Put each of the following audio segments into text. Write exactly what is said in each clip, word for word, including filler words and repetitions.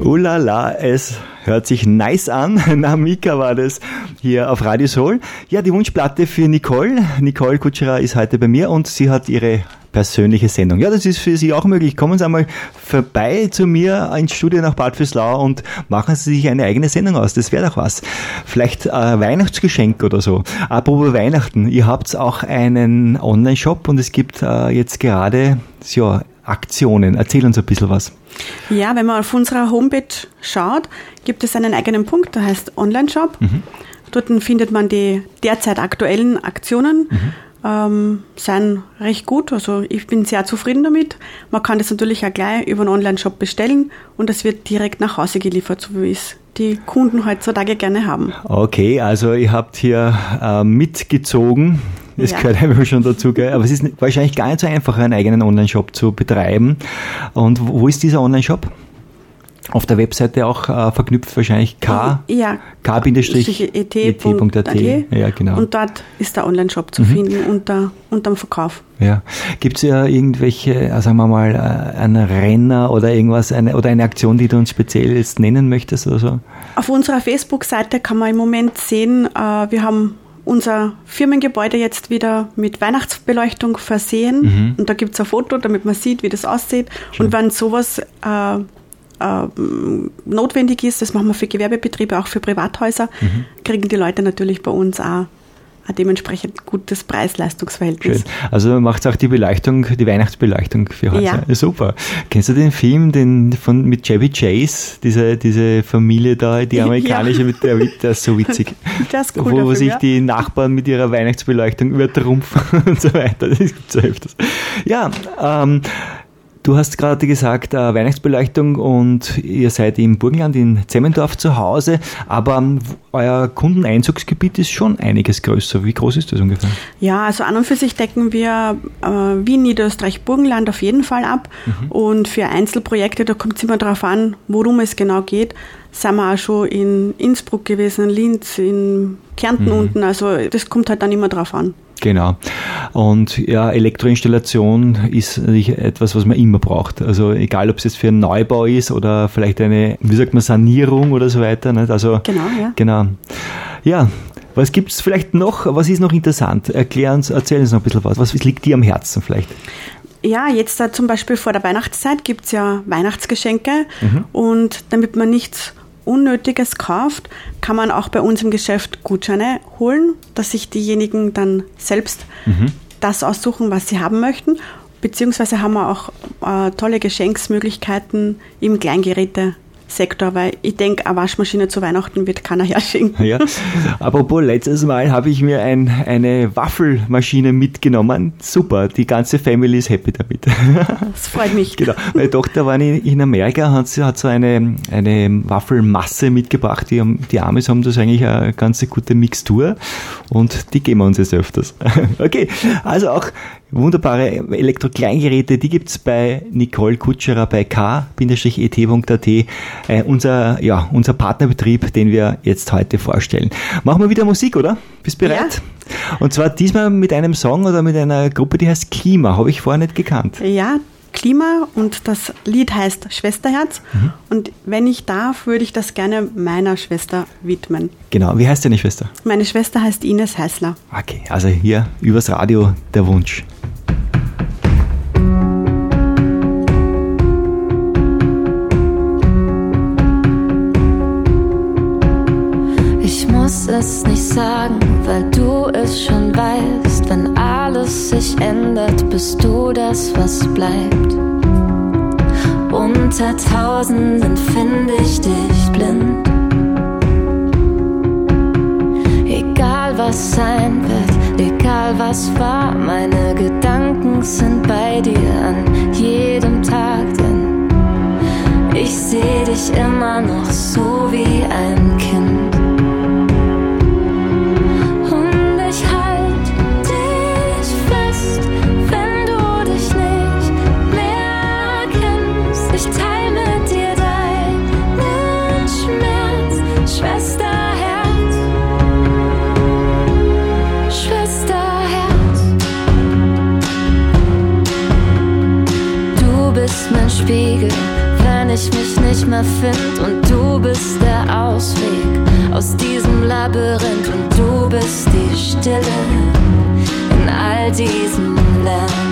Ulala, es hört sich nice an. Na, Mika war das hier auf Radio Soul. Ja, die Wunschplatte für Nicole. Nicole Kutscher ist heute bei mir und sie hat ihre persönliche Sendung. Ja, das ist für Sie auch möglich. Kommen Sie einmal vorbei zu mir ins Studio nach Bad Vöslau und machen Sie sich eine eigene Sendung aus. Das wäre doch was. Vielleicht ein Weihnachtsgeschenk oder so. Apropos Weihnachten, ihr habt auch einen Online-Shop und es gibt äh, jetzt gerade ja, Aktionen. Erzähl uns ein bisschen was. Ja, wenn man auf unserer Homepage schaut, gibt es einen eigenen Punkt, der heißt Online-Shop. Mhm. Dort findet man die derzeit aktuellen Aktionen. Mhm. Ähm, sind recht gut, also ich bin sehr zufrieden damit. Man kann das natürlich auch gleich über einen Online-Shop bestellen und es wird direkt nach Hause geliefert, so wie es die Kunden heutzutage gerne haben. Okay, also ihr habt hier äh, mitgezogen. Das ja. gehört einfach schon dazu, gell? Aber es ist wahrscheinlich gar nicht so einfach, einen eigenen Online-Shop zu betreiben. Und wo ist dieser Online-Shop? Auf der Webseite auch äh, verknüpft wahrscheinlich k ja, k-e t punkt a t. Ja, genau. Und dort ist der Online-Shop zu mhm. finden unter unterm Verkauf. Ja. Gibt es ja irgendwelche, sagen wir mal, einen Renner oder irgendwas, eine, oder eine Aktion, die du uns speziell jetzt nennen möchtest oder so? Auf unserer Facebook-Seite kann man im Moment sehen, äh, wir haben unser Firmengebäude jetzt wieder mit Weihnachtsbeleuchtung versehen. Mhm. Und da gibt es ein Foto, damit man sieht, wie das aussieht. Schön. Und wenn sowas äh, äh, notwendig ist, das machen wir für Gewerbebetriebe, auch für Privathäuser, mhm. kriegen die Leute natürlich bei uns auch ein dementsprechend gutes Preis-Leistungs-Verhältnis. Schön. Also macht auch die Beleuchtung, die Weihnachtsbeleuchtung für Häuser. Ja. Ja, super. Kennst du den Film, den von mit Chevy Chase, diese, diese Familie da, die amerikanische, ja. mit der, der ist so witzig. Das ist cool, wo Film, sich ja. die Nachbarn mit ihrer Weihnachtsbeleuchtung übertrumpfen und so weiter. Das gibt es so öfters. Ja, ähm, du hast gerade gesagt, äh, Weihnachtsbeleuchtung und ihr seid im Burgenland in Zemmendorf zu Hause, aber ähm, euer Kundeneinzugsgebiet ist schon einiges größer. Wie groß ist das ungefähr? Ja, also an und für sich decken wir äh, Wien, Niederösterreich, Burgenland auf jeden Fall ab. Mhm. Und für Einzelprojekte, da kommt es immer darauf an, worum es genau geht, sind wir auch schon in Innsbruck gewesen, in Linz, in Kärnten mhm. unten. Also das kommt halt dann immer drauf an. Genau. Und ja, Elektroinstallation ist natürlich etwas, was man immer braucht. Also egal, ob es jetzt für einen Neubau ist oder vielleicht eine, wie sagt man, Sanierung oder so weiter. Nicht? Also, genau, ja. Genau. Ja, was gibt es vielleicht noch? Was ist noch interessant? Erklär uns, erzähl uns noch ein bisschen was. Was liegt dir am Herzen vielleicht? Ja, jetzt da zum Beispiel vor der Weihnachtszeit gibt es ja Weihnachtsgeschenke mhm. und damit man nichts Unnötiges kauft, kann man auch bei uns im Geschäft Gutscheine holen, dass sich diejenigen dann selbst mhm. das aussuchen, was sie haben möchten. Beziehungsweise haben wir auch äh, tolle Geschenksmöglichkeiten im Kleingerätesektor, weil ich denke, eine Waschmaschine zu Weihnachten wird keiner herschenken. Ja. Apropos, letztes Mal habe ich mir ein, eine Waffelmaschine mitgenommen. Super, die ganze Family ist happy damit. Das freut mich. Genau. Meine Tochter war in Amerika, hat, hat so eine, eine Waffelmasse mitgebracht. Die, die Amis haben das eigentlich eine ganz gute Mixtur und die geben wir uns jetzt öfters. Okay, also auch wunderbare Elektro-Kleingeräte, die gibt es bei Nicole Kutscherer bei k e t punkt a t, äh, unser, ja, unser Partnerbetrieb, den wir jetzt heute vorstellen. Machen wir wieder Musik, oder? Bist du bereit? Ja. Und zwar diesmal mit einem Song oder mit einer Gruppe, die heißt Klima, habe ich vorher nicht gekannt. Ja, Klima und das Lied heißt Schwesterherz mhm. und wenn ich darf, würde ich das gerne meiner Schwester widmen. Genau, wie heißt deine Schwester? Meine Schwester heißt Ines Heißler. Okay, also hier übers Radio der Wunsch. Ich muss es nicht sagen, weil du es schon weißt. Wenn alles sich ändert, bist du das, was bleibt. Unter Tausenden finde ich dich blind. Egal was sein wird, egal was war, meine Gedanken sind bei dir an jedem Tag, denn ich seh dich immer noch so wie ein Kind. Spiegel, wenn ich mich nicht mehr finde. Nacht und du bist der Ausweg aus diesem Labyrinth und du bist die Stille in all diesem Lärm.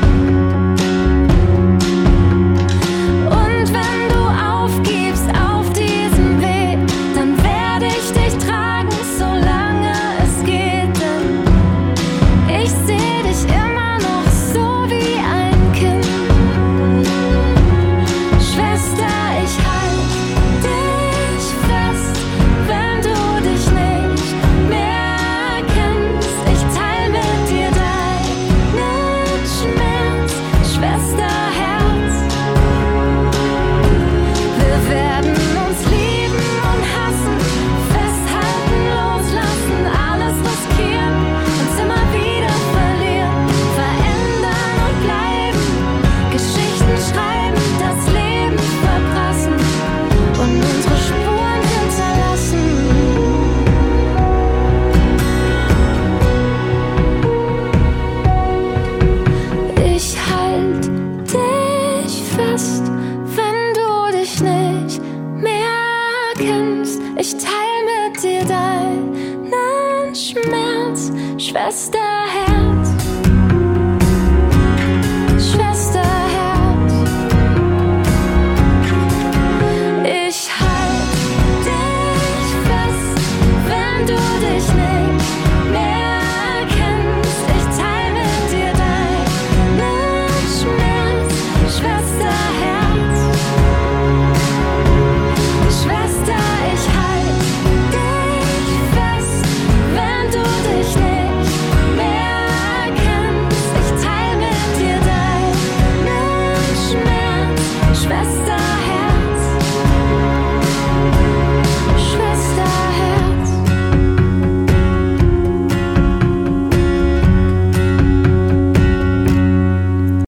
Und wenn du aufgibst auf diesem Weg, dann werde ich dich tragen, solange es geht, denn ich sehe dich immer noch so wie ein Kind. Schwester, ich halte dich fest, wenn du dich nicht mehr kennst. Ich teile mit dir deinen Schmerz, Schwesterherz. Wir werden uns lieben und hassen, festhalten, loslassen, alles riskieren, uns immer wieder verlieren, verändern und bleiben, Geschichten schreiben, das Leben verpassen und unsere Spuren hinterlassen. Ich halt dich fest, wenn du dich nicht mehr kennst. Ich teile mit dir deinen Schmerz, Schwesterherz.